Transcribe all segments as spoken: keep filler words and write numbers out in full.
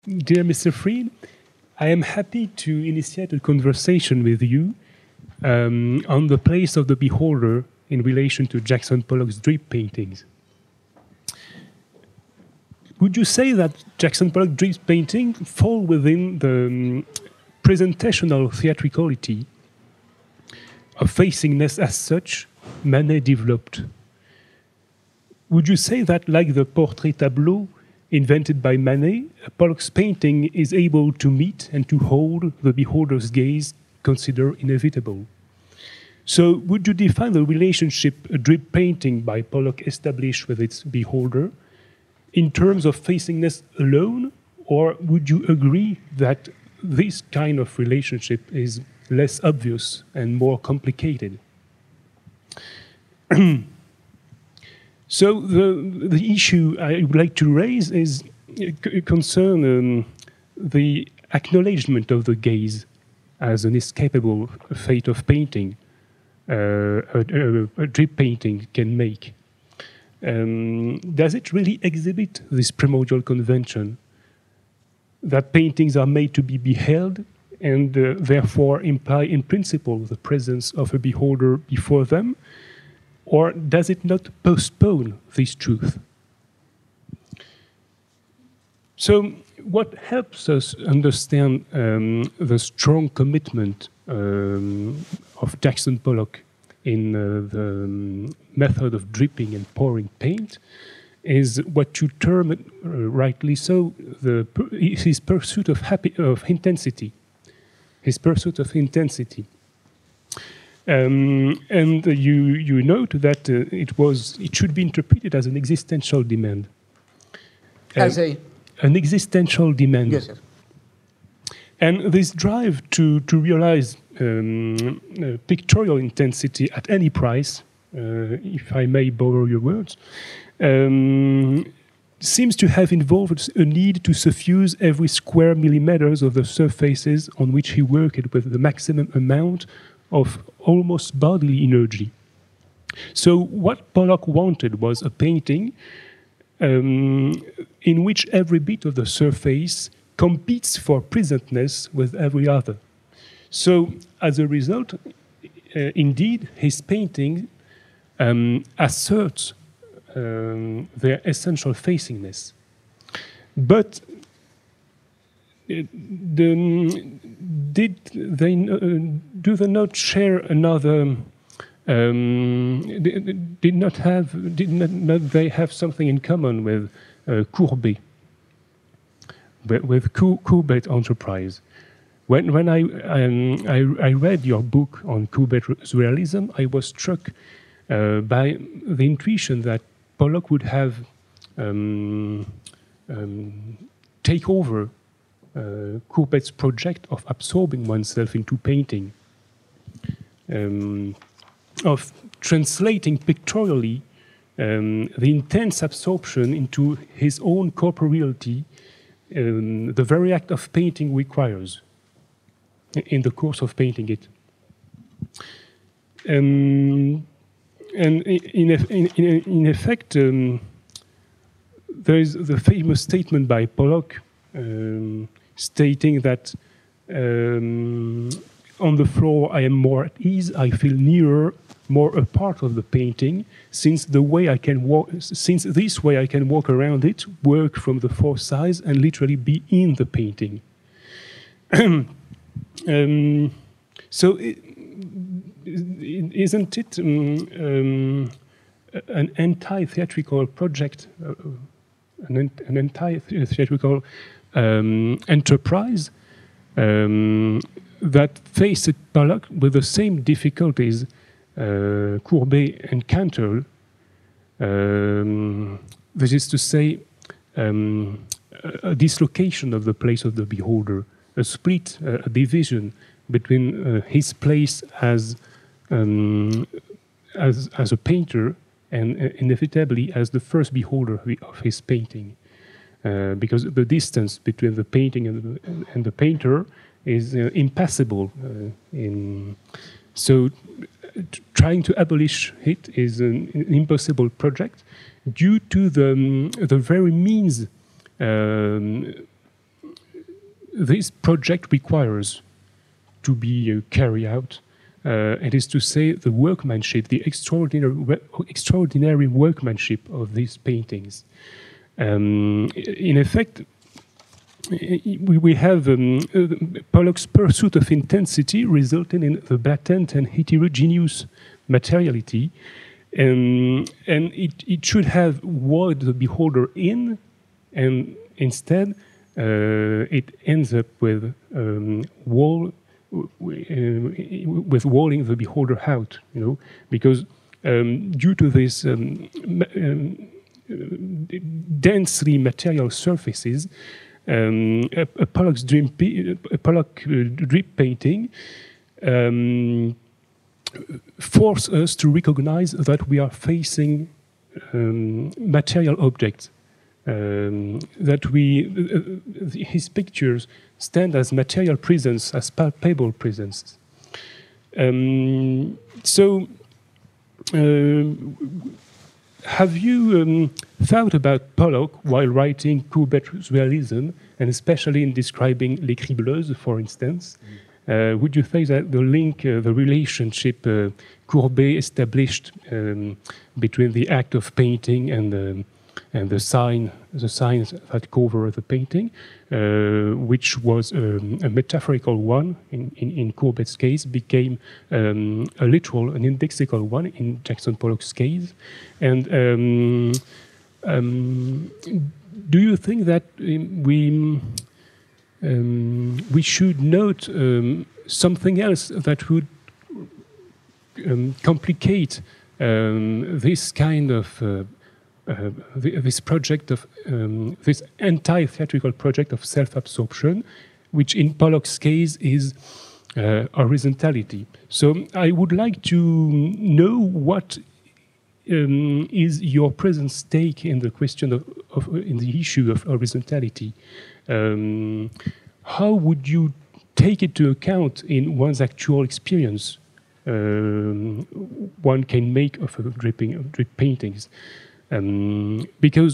Dear Mister Fried, I am happy to initiate a conversation with you um, on the place of the beholder in relation to Jackson Pollock's drip paintings. Would you say that Jackson Pollock drip painting fall within the um, presentational theatricality of facingness as such Manet developed? Would you say that, like the portrait tableau invented by Manet, Pollock's painting is able to meet and to hold the beholder's gaze considered inevitable? So would you define the relationship a drip painting by Pollock established with its beholder in terms of facingness alone, or would you agree that this kind of relationship is less obvious and more complicated? So the, the issue I would like to raise is uh, concern um, the acknowledgement of the gaze as an inescapable fate of painting, uh, a, a, a drip painting can make. Um, does it really exhibit this primordial convention that paintings are made to be beheld and uh, therefore imply in principle the presence of a beholder before them? Or does it not postpone this truth? So what helps us understand um, the strong commitment um, of Jackson Pollock in uh, the um, method of dripping and pouring paint is what you term, uh, rightly so, the, his pursuit of, happy, of intensity. His pursuit of intensity. Um, and uh, you, you note that uh, it, was, it should be interpreted as an existential demand. As a? An existential demand. Yes, sir. And this drive to, to realize um, uh, pictorial intensity at any price, uh, if I may borrow your words, um, seems to have involved a need to suffuse every square millimeters of the surfaces on which he worked with the maximum amount of almost bodily energy. So what Pollock wanted was a painting um, in which every bit of the surface competes for presentness with every other. So as a result, uh, indeed, his painting um, asserts um, their essential facingness. But The, did they uh, do they not share another? Um, did, did not have did not, not they have something in common with uh, Courbet? With, with Courbet Enterprise. When when I, um, I I read your book on Courbet's realism, I was struck uh, by the intuition that Pollock would have um, um, take over Uh, Courbet's project of absorbing oneself into painting, um, of translating pictorially um, the intense absorption into his own corporeality, um, the very act of painting requires in the course of painting it. Um, and in, in, in, in effect, um, there is the famous statement by Pollock um, stating that um, on the floor I am more at ease, I feel nearer, more a part of the painting, since the way I can walk, since this way I can walk around it, work from the four sides, and literally be in the painting. um, so, it, isn't it um, um, an anti-theatrical project, uh, an, an anti-theatrical Um, enterprise um, that faced Pollock with the same difficulties uh, Courbet encountered. Um, this is to say, um, a, a dislocation of the place of the beholder, a split, uh, a division between uh, his place as, um, as as a painter and uh, inevitably as the first beholder of his painting. Uh, because the distance between the painting and the, and the painter is uh, impassable. Uh, in, so trying to abolish it is an, an impossible project due to the, um, the very means um, this project requires to be uh, carried out. Uh, it is to say the workmanship, the extraordinary, extraordinary workmanship of these paintings. Um, in effect, we, we have um, Pollock's pursuit of intensity resulting in the blatant and heterogeneous materiality, um, and it, it should have walled the beholder in, and instead uh, it ends up with um, wall. with walling the beholder out, you know, because um, due to this um, um, densely material surfaces, um, a, a Pollock's dream, a Pollock uh, drip painting um, force us to recognize that we are facing um, material objects. Um, that we, uh, his pictures stand as material presence, as palpable presence. Um, so, uh, have you um, thought about Pollock while writing Courbet's realism, and especially in describing Les Cribleuses, for instance? Mm. Uh, would you say that the link, uh, the relationship uh, Courbet established um, between the act of painting and the and the sign, the signs that cover the painting, uh, which was um, a metaphorical one in, in, in Courbet's case, became um, a literal, an indexical one in Jackson Pollock's case. And um, um, do you think that um, we um, we should note um, something else that would um, complicate um, this kind of uh, Uh, the, this project of um, this anti-theatrical project of self-absorption, which in Pollock's case is uh, horizontality. So I would like to know what um, is your present stake in the question of, of in the issue of horizontality. Um, how would you take it to account in one's actual experience um, one can make of a dripping of drip paintings? Um, because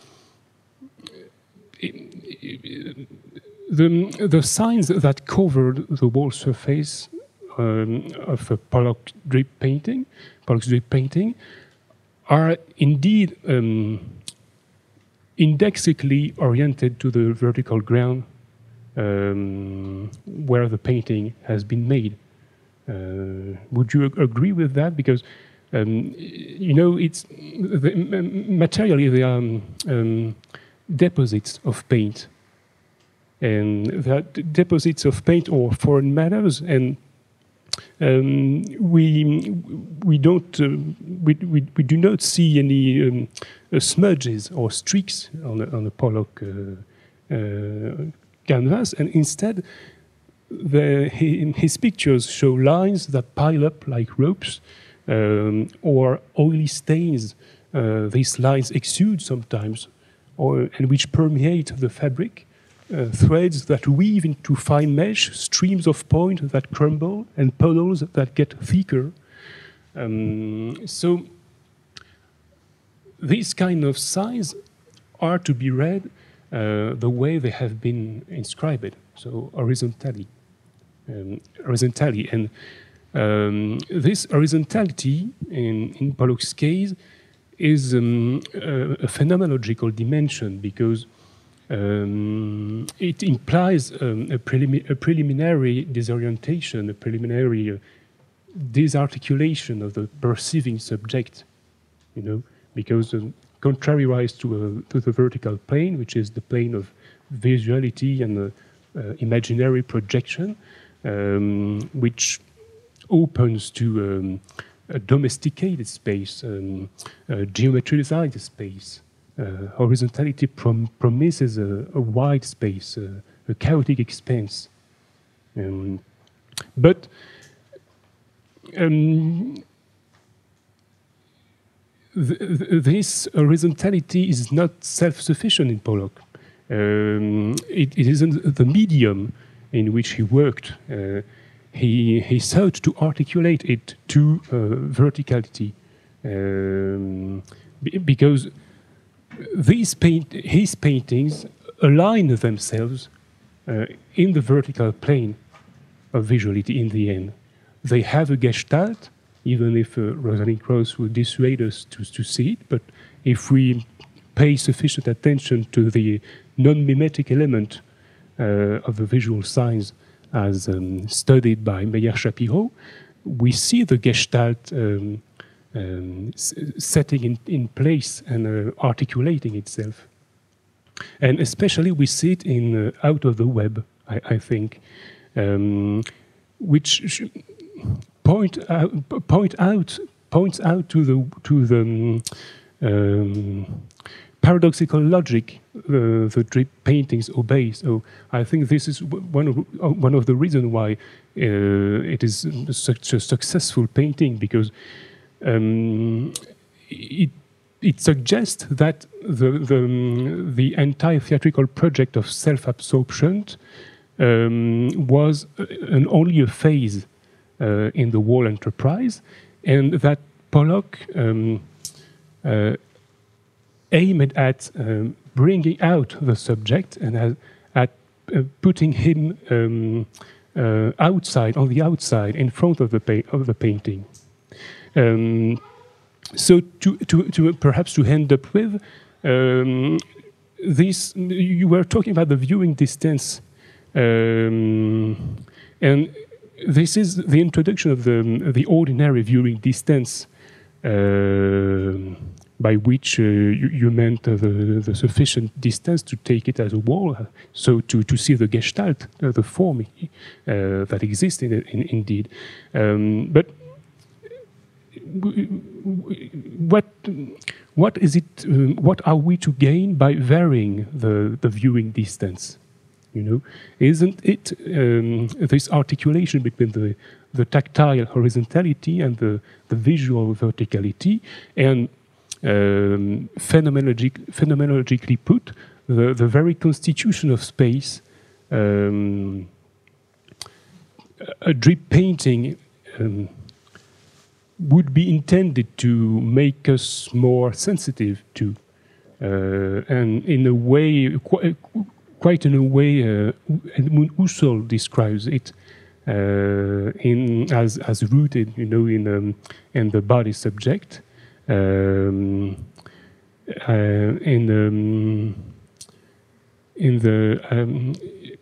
the, the signs that covered the wall surface um, of a Pollock drip painting, Pollock's drip painting, are indeed um, indexically oriented to the vertical ground um, where the painting has been made. Uh, would you ag agree with that? Because Um, you know, it's the, materially they are um, deposits of paint, and that deposits of paint or foreign matters, and um, we we don't uh, we, we we do not see any um, uh, smudges or streaks on a, on a Pollock uh, uh, canvas, and instead, the, his pictures show lines that pile up like ropes. Um, or oily stains. Uh, these lines exude sometimes, or, and which permeate the fabric, uh, threads that weave into fine mesh, streams of point that crumble, and puddles that get thicker. Um, so these kind of signs are to be read uh, the way they have been inscribed, so horizontally. Um, horizontally. And Um, this horizontality, in, in Pollock's case, is um, a, a phenomenological dimension because um, it implies um, a, prelim a preliminary disorientation, a preliminary uh, disarticulation of the perceiving subject, you know, because um, contrariwise to, uh, to the vertical plane, which is the plane of visuality and uh, uh, imaginary projection, um, which opens to um, a domesticated space, um, a geometricized space. Uh, horizontality prom promises a, a wide space, uh, a chaotic expanse. Um, but um, th th this horizontality is not self-sufficient in Pollock. Um, it, it isn't the medium in which he worked. Uh, He, he sought to articulate it to uh, verticality um, because these paint, his paintings align themselves uh, in the vertical plane of visuality in the end. They have a gestalt, even if uh, Rosalind Krauss would dissuade us to, to see it, but if we pay sufficient attention to the non-mimetic element uh, of the visual signs as um, studied by Meyer-Shapiro, we see the gestalt um, um, setting in, in place and uh, articulating itself. And especially we see it in uh, Out of the Web, I, I think, um, which point out, point out points out to the to the um, um, paradoxical logic uh, the drip paintings obey. So I think this is one of one of the reasons why uh, it is such a successful painting, because um, it it suggests that the the, the entire theatrical project of self-absorption um, was an only a phase uh, in the whole enterprise, and that Pollock um, uh, aimed at um, bringing out the subject and at, at uh, putting him um, uh, outside, on the outside, in front of the pa of the painting. Um, so to, to, to perhaps to end up with um, this, you were talking about the viewing distance, um, and this is the introduction of the the ordinary viewing distance. Uh, by which uh, you, you meant uh, the, the sufficient distance to take it as a wall, uh, so to, to see the gestalt, uh, the form uh, that exists in it, in, indeed. Um, but what, what is it, um, what are we to gain by varying the, the viewing distance? You know, isn't it um, this articulation between the, the tactile horizontality and the, the visual verticality, and Um, phenomenologic, phenomenologically put, the, the very constitution of space, um, a drip painting um, would be intended to make us more sensitive to, uh, and in a way, qu quite in a way, uh, Edmund Husserl describes it uh, in as as rooted, you know, in um, in the body subject. Um, uh, in the in the um,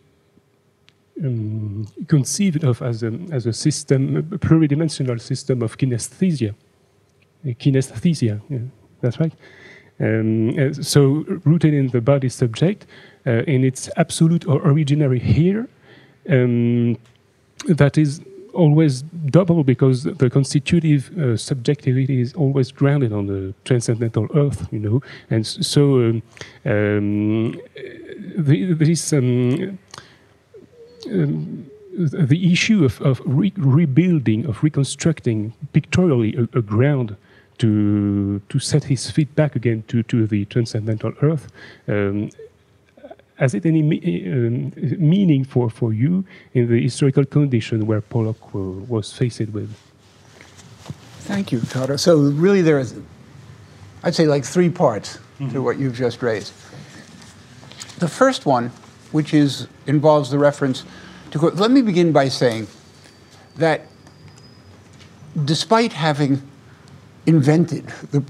um, conceived of as a as a system, a pluridimensional system of kinesthesia. Kinesthesia, yeah, that's right. Um, uh, so rooted in the body subject, uh, in its absolute or originary here, um, that is always double, because the constitutive uh, subjectivity is always grounded on the transcendental earth, you know, and so um, um, the, this um, um, the issue of, of re rebuilding, of reconstructing pictorially a, a ground to to set his feet back again to to the transcendental earth. Um, Has it any me um, meaning for, for you in the historical condition where Pollock uh, was faced with? Thank you, Toto. So really there is, I'd say, like three parts mm-hmm. to what you've just raised. The first one, which is involves the reference to, let me begin by saying that despite having invented the,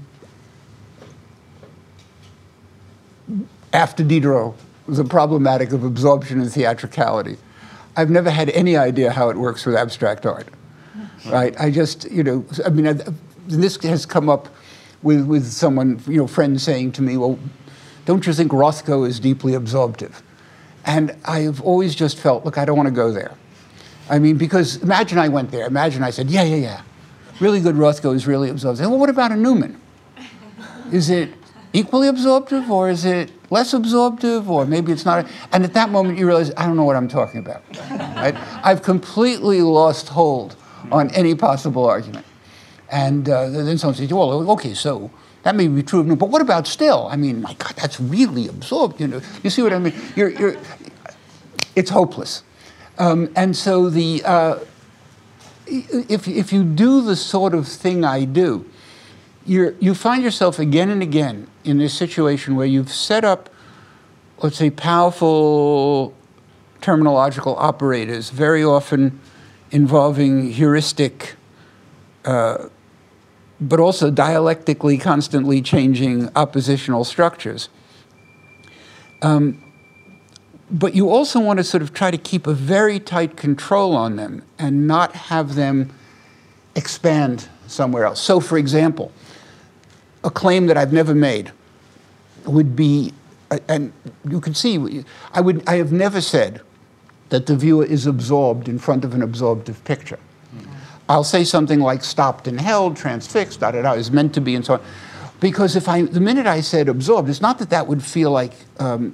after Diderot, the problematic of absorption and theatricality, I've never had any idea how it works with abstract art, right? I just, you know, I mean, I, this has come up with, with someone, you know, friends saying to me, well, don't you think Rothko is deeply absorptive? And I've always just felt, look, I don't want to go there. I mean, because imagine I went there. Imagine I said, yeah, yeah, yeah, really good Rothko is really absorptive. Well, what about a Newman? Is it equally absorptive, or is it less absorptive, or maybe it's not? And at that moment, you realize, I don't know what I'm talking about. Right? I've completely lost hold on any possible argument. And uh, then someone says, well, okay, so that may be true of me, but what about still? I mean, my God, that's really absorbed. You know, you see what I mean? You're, you're, it's hopeless. Um, and so the uh, if if you do the sort of thing I do, You're, you find yourself again and again in this situation where you've set up, let's say, powerful terminological operators, very often involving heuristic, uh, but also dialectically constantly changing oppositional structures. Um, but you also want to sort of try to keep a very tight control on them and not have them expand somewhere else. So, for example, a claim that I've never made would be, and you can see, I would, I have never said that the viewer is absorbed in front of an absorptive picture. Mm-hmm. I'll say something like stopped and held, transfixed, da da da, is meant to be, and so on. Because if I, the minute I said absorbed, it's not that that would feel like um,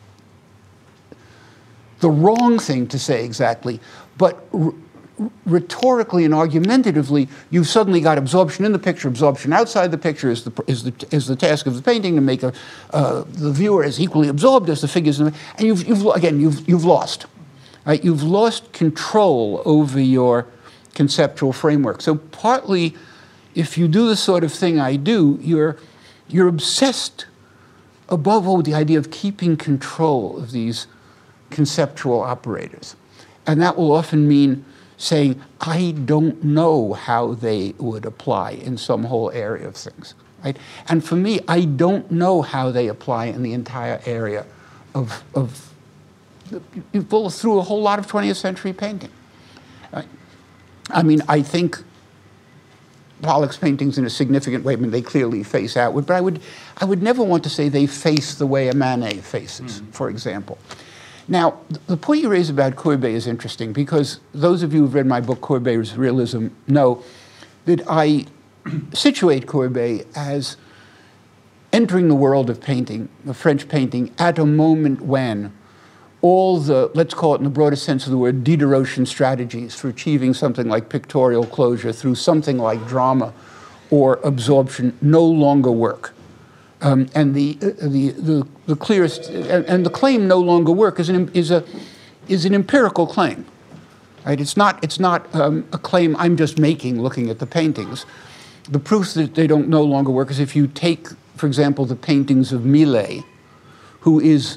the wrong thing to say exactly, but rhetorically and argumentatively, you've suddenly got absorption in the picture, absorption outside the picture is the, is the, is the task of the painting to make a, uh, the viewer as equally absorbed as the figures in the, and you've, you've, again, you've, you've lost. Right? You've lost control over your conceptual framework. So partly, if you do the sort of thing I do, you're, you're obsessed above all with the idea of keeping control of these conceptual operators. And that will often mean saying, I don't know how they would apply in some whole area of things. Right? And for me, I don't know how they apply in the entire area of, of you pull through a whole lot of twentieth century painting. Right? I mean, I think Pollock's paintings in a significant way, I mean, they clearly face outward, but I would, I would never want to say they face the way a Manet faces, mm-hmm. for example. Now, the point you raise about Courbet is interesting because those of you who've read my book, Courbet's Realism, know that I situate Courbet as entering the world of painting, of French painting, at a moment when all the, let's call it in the broadest sense of the word, Diderottian strategies for achieving something like pictorial closure through something like drama or absorption no longer work. Um, and the, uh, the, the, the clearest, and, and the claim no longer work is an, is a, is an empirical claim. Right? It's not, it's not um, a claim I'm just making looking at the paintings. The proof that they don't no longer work is if you take, for example, the paintings of Millet, who is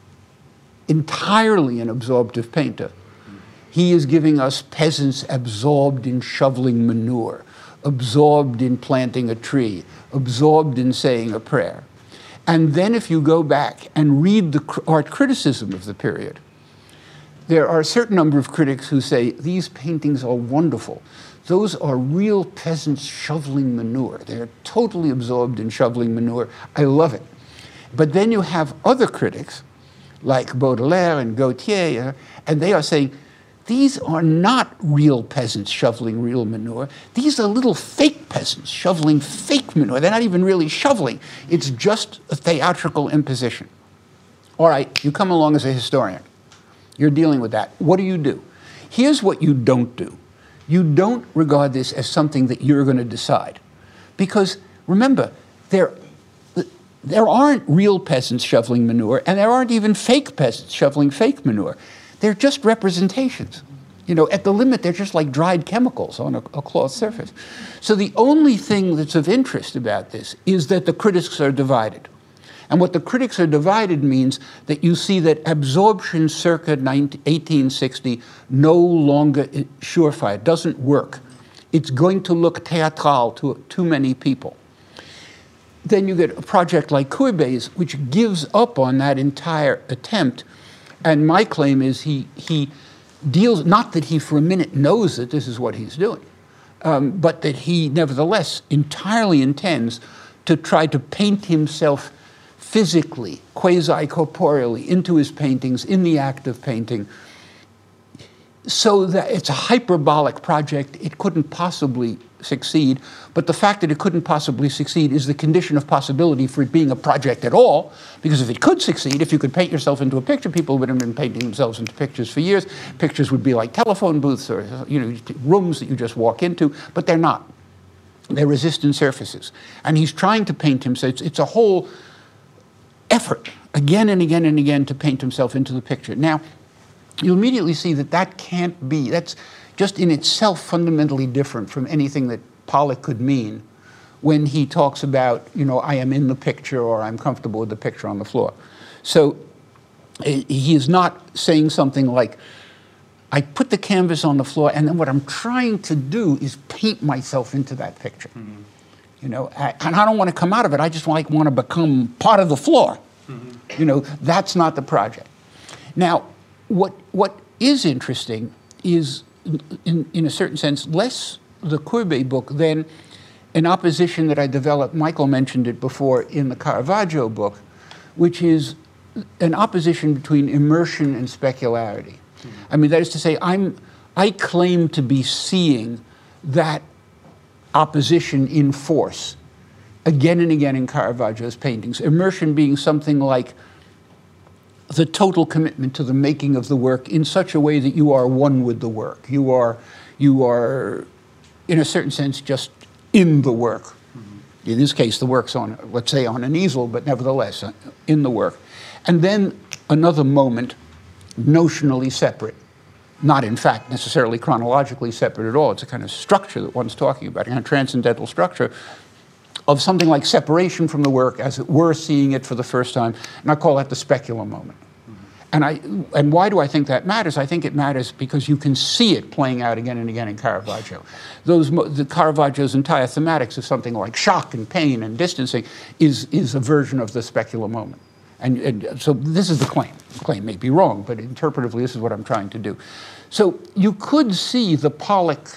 entirely an absorptive painter. He is giving us peasants absorbed in shoveling manure, absorbed in planting a tree, absorbed in saying a prayer. And then if you go back and read the art criticism of the period, there are a certain number of critics who say, these paintings are wonderful. Those are real peasants shoveling manure. They're totally absorbed in shoveling manure. I love it. But then you have other critics, like Baudelaire and Gautier, and they are saying, these are not real peasants shoveling real manure. These are little fake peasants shoveling fake manure. They're not even really shoveling. It's just a theatrical imposition. All right, you come along as a historian. You're dealing with that. What do you do? Here's what you don't do. You don't regard this as something that you're going to decide. Because remember, there, there aren't real peasants shoveling manure, and there aren't even fake peasants shoveling fake manure. They're just representations. You know, at the limit, they're just like dried chemicals on a, a cloth surface. So the only thing that's of interest about this is that the critics are divided. And what the critics are divided means that you see that absorption circa eighteen sixty no longer is surefire. It doesn't work. It's going to look théâtral to too many people. Then you get a project like Courbet's, which gives up on that entire attempt. And my claim is he, he deals, not that he for a minute knows that this is what he's doing, um, but that he nevertheless entirely intends to try to paint himself physically, quasi-corporeally, into his paintings, in the act of painting, so that it's a hyperbolic project. It couldn't possibly succeed, but the fact that it couldn't possibly succeed is the condition of possibility for it being a project at all, because if it could succeed, if you could paint yourself into a picture, people would have been painting themselves into pictures for years. Pictures would be like telephone booths or, you know, rooms that you just walk into, but they're not. They're resistant surfaces. And he's trying to paint himself. It's, it's a whole effort, again and again and again, to paint himself into the picture. Now, you immediately see that that can't be, that's just in itself fundamentally different from anything that Pollock could mean when he talks about, you know, I am in the picture or I'm comfortable with the picture on the floor. So he is not saying something like, I put the canvas on the floor, and then what I'm trying to do is paint myself into that picture. Mm-hmm. You know, and I don't want to come out of it. I just like want to become part of the floor. Mm-hmm. You know, that's not the project. Now, what what is interesting is, in, in a certain sense, less the Courbet book than an opposition that I developed. Michael mentioned it before in the Caravaggio book, which is an opposition between immersion and specularity. Mm-hmm. I mean, that is to say, I'm, I claim to be seeing that opposition in force again and again in Caravaggio's paintings. Immersion being something like the total commitment to the making of the work in such a way that you are one with the work. You are, you are in a certain sense, just in the work. Mm-hmm. In this case, the work's on, let's say, on an easel, but nevertheless, in the work. And then another moment, notionally separate, not in fact necessarily chronologically separate at all. It's a kind of structure that one's talking about, a kind of transcendental structure of something like separation from the work, as it were, seeing it for the first time. And I call that the speculum moment. Mm-hmm. And I, and why do I think that matters? I think it matters because you can see it playing out again and again in Caravaggio. Those, the Caravaggio's entire thematics of something like shock and pain and distancing is, is a version of the speculum moment. And, and so this is the claim. The claim may be wrong, but interpretively, this is what I'm trying to do. So you could see the Pollock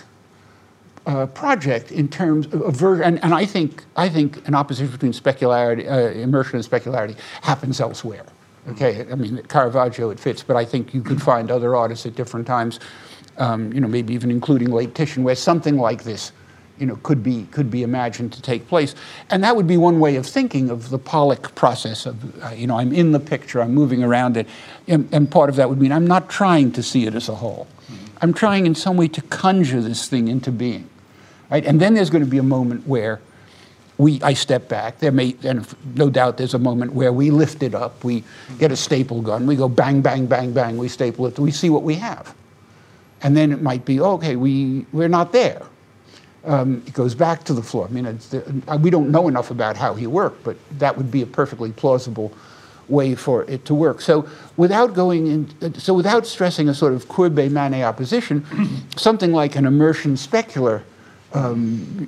uh, project in terms of, of ver and, and I think I think an opposition between specularity, uh, immersion and specularity happens elsewhere. Okay, I mean, Caravaggio it fits, but I think you could find other artists at different times, um, you know, maybe even including late Titian, where something like this, you know, could be could be imagined to take place, and that would be one way of thinking of the Pollock process. Of uh, you know, I'm in the picture, I'm moving around it, and, and part of that would mean I'm not trying to see it as a whole. Mm-hmm. I'm trying in some way to conjure this thing into being, right? And then there's going to be a moment where we I step back. There may, and no doubt, there's a moment where we lift it up, we mm-hmm. get a staple gun, we go bang, bang, bang, bang, we staple it, we see what we have, and then it might be okay, we we're not there. Um, it goes back to the floor. I mean, it's the, we don't know enough about how he worked, but that would be a perfectly plausible way for it to work. So without going in, so without stressing a sort of Courbet-Manet opposition, something like an immersion specular um,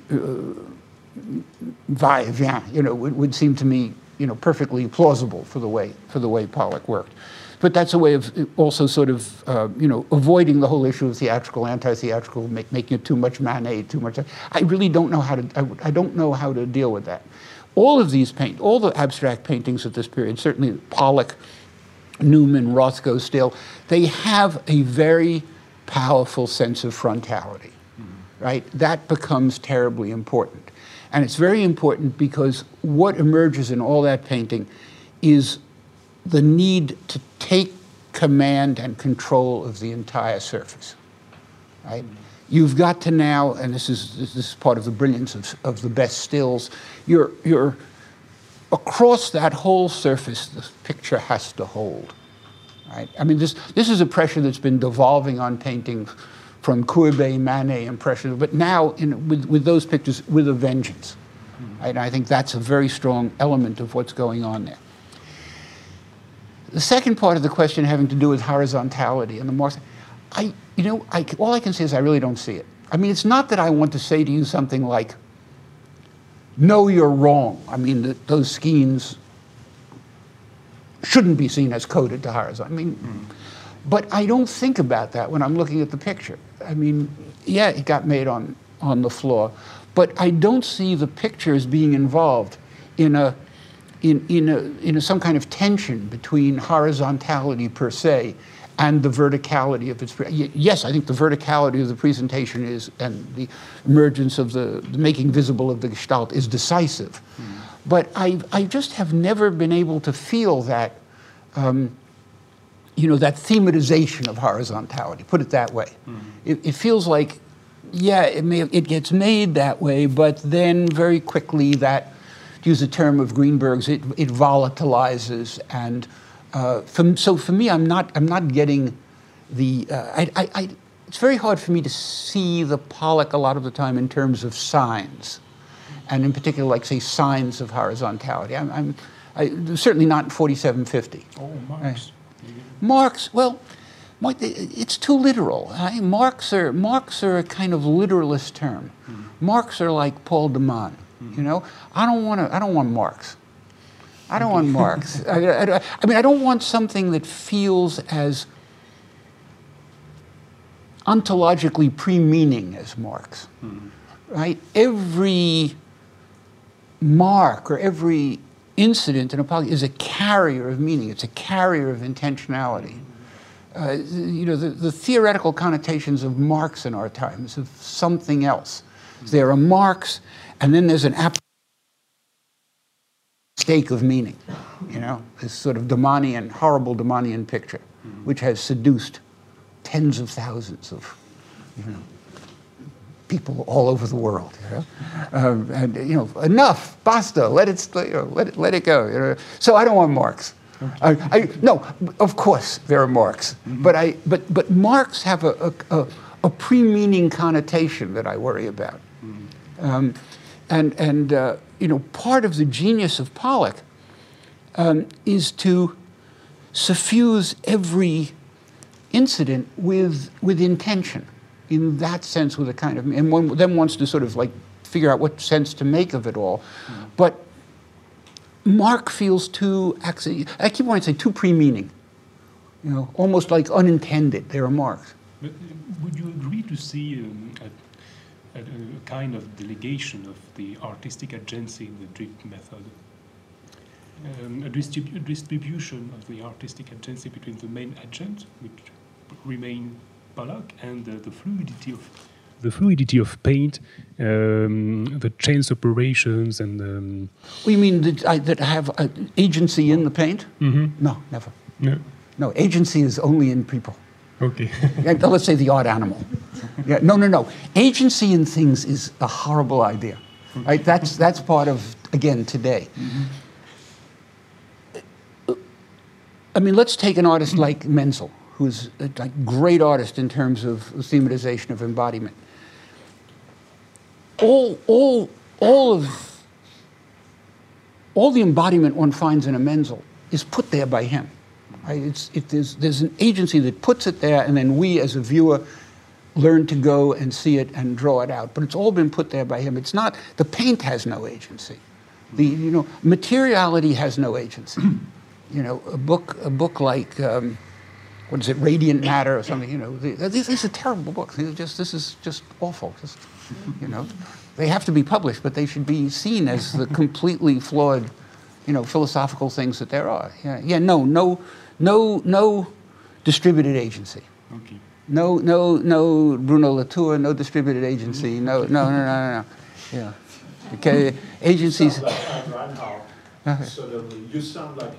uh, va-et-vient, you know, would, would seem to me, you know, perfectly plausible for the way for the way Pollock worked. But that's a way of also sort of, uh, you know, avoiding the whole issue of theatrical, anti-theatrical, make, making it too much Manet, too much. I really don't know how to. I, I don't know how to deal with that. All of these paint, all the abstract paintings of this period, certainly Pollock, Newman, Rothko, Still, they have a very powerful sense of frontality, mm-hmm. right? That becomes terribly important, and it's very important because what emerges in all that painting is the need to take command and control of the entire surface, right? You've got to now, and this is this is part of the brilliance of, of the best stills, you're, you're across that whole surface, the picture has to hold, right? I mean, this, this is a pressure that's been devolving on painting from Courbet, Manet, Impressionism, but now in, with, with those pictures, with a vengeance, right? And I think that's a very strong element of what's going on there. The second part of the question having to do with horizontality and the Marx, I, you know, I, all I can say is I really don't see it. I mean, it's not that I want to say to you something like, no, you're wrong. I mean, the, those skeins shouldn't be seen as coded to horizontal. I mean, mm. but I don't think about that when I'm looking at the picture. I mean, yeah, it got made on, on the floor, but I don't see the picture as being involved in a In, in, a, in a, some kind of tension between horizontality per se and the verticality of its. Yes, I think the verticality of the presentation is, and the emergence of the, the making visible of the Gestalt is decisive. Mm. But I, I just have never been able to feel that, um, you know, that thematization of horizontality, put it that way. Mm. It, it feels like, yeah, it, may, it gets made that way, but then very quickly that, to use a term of Greenberg's, it, it volatilizes, and uh, from, so for me, I'm not I'm not getting the. Uh, I, I, I, it's very hard for me to see the Pollock a lot of the time in terms of signs, and in particular, like say, signs of horizontality. I'm, I'm I, certainly not in forty-seven fifty. Oh, Marx. Marx, well, it's too literal. I, Marx are Marx are a kind of literalist term. Mm. Marx are like Paul de Man. Mm. You know, I don't want to. I don't want Marx. I don't want Marx. I, I, I mean, I don't want something that feels as ontologically pre-meaning as Marx. Mm. Right? Every mark or every incident in a politics is a carrier of meaning. It's a carrier of intentionality. Uh, you know, the, the theoretical connotations of Marx in our times of something else. There are marks, and then there's an stake of meaning. You know, this sort of Demonian, horrible Demonian picture, which has seduced tens of thousands of, you know, people all over the world, you know, um, and you know, enough, basta, let it, you know, let it, let it go. You know? So I don't want Marx. Okay. I, I, no, of course there are Marx, mm-hmm. but I, but but Marx have a a, a, a pre-meaning connotation that I worry about, mm-hmm. um, and and uh, you know, part of the genius of Pollock um, is to suffuse every incident with with intention. In that sense, with a kind of, and one then wants to sort of like figure out what sense to make of it all. Mm-hmm. But Mark feels too, I keep wanting to say too pre-meaning, you know, almost like unintended. There are marks. But would you agree to see um, a, a, a kind of delegation of the artistic agency in the drip method? Um, a, distrib a distribution of the artistic agency between the main agent, which remain Pollock, and uh, the fluidity of the fluidity of paint, um, the chance operations, and um, oh, you mean that I that have an agency in the paint? Mm-hmm. No, never. No, no. Agency is only in people. Okay. Yeah, let's say the odd animal. Yeah, no, no, no. Agency in things is a horrible idea. Right? That's that's part of, again, today. Mm-hmm. I mean, let's take an artist like Menzel, who's a like, great artist in terms of thematization of embodiment. All, all, all of, all the embodiment one finds in a Menzel is put there by him. Right? It's, it, there's, there's an agency that puts it there, and then we, as a viewer, learn to go and see it and draw it out. But it's all been put there by him. It's not, the paint has no agency. The, you know, materiality has no agency. You know, a book, a book like, um, what is it, Radiant Matter or something, you know, the, these, these are terrible books. These are just, this is just awful. Just, you know, they have to be published, but they should be seen as the completely flawed, you know, philosophical things that there are. Yeah, yeah, no, no, no, no distributed agency. Okay. No, no, no Bruno Latour, no distributed agency. No, no, no, no, no, no. Yeah. Okay, agencies. Okay. Suddenly, you sound like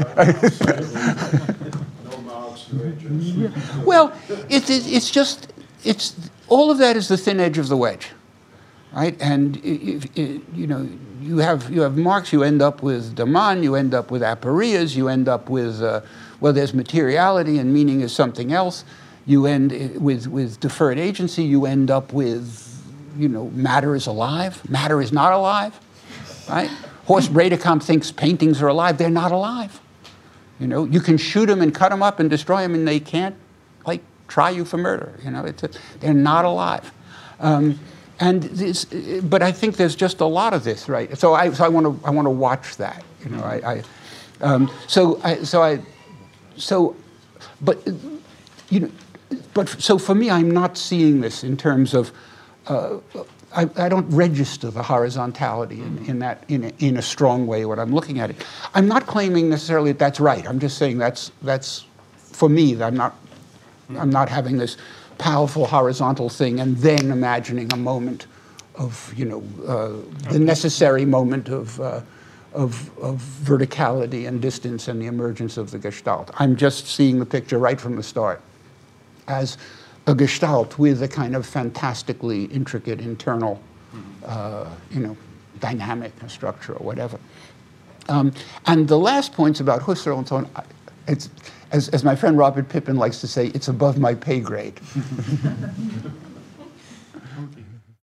no Marx, no agency. Yeah. Well, it's it, it's just it's all of that is the thin edge of the wedge, right? And it, it, you know, you have you have Marx, you end up with de Man, you end up with aporias, you end up with uh, well, there's materiality and meaning is something else. You end with with deferred agency. You end up with, you know, matter is alive. Matter is not alive, right? Horst Bredekamp thinks paintings are alive. They're not alive. You know, you can shoot them and cut them up and destroy them, and they can't, like, try you for murder. You know, it's a, they're not alive. Um, and this, but I think there's just a lot of this, right? So I, so I want to, I want to watch that. You know, I, I um, so I, so I, so, but, you know, but so for me, I'm not seeing this in terms of. Uh, I, I don't register the horizontality in, in that in a, in a strong way when I'm looking at it. I'm not claiming necessarily that that's right. I'm just saying that's that's for me. I'm not I'm not having this powerful horizontal thing and then imagining a moment of, you know, uh, the necessary moment of, uh, of of verticality and distance and the emergence of the Gestalt. I'm just seeing the picture right from the start as a Gestalt with a kind of fantastically intricate internal, uh, you know, dynamic structure or whatever. Um, and the last points about Husserl and so on, it's, as, as my friend Robert Pippin likes to say, it's above my pay grade.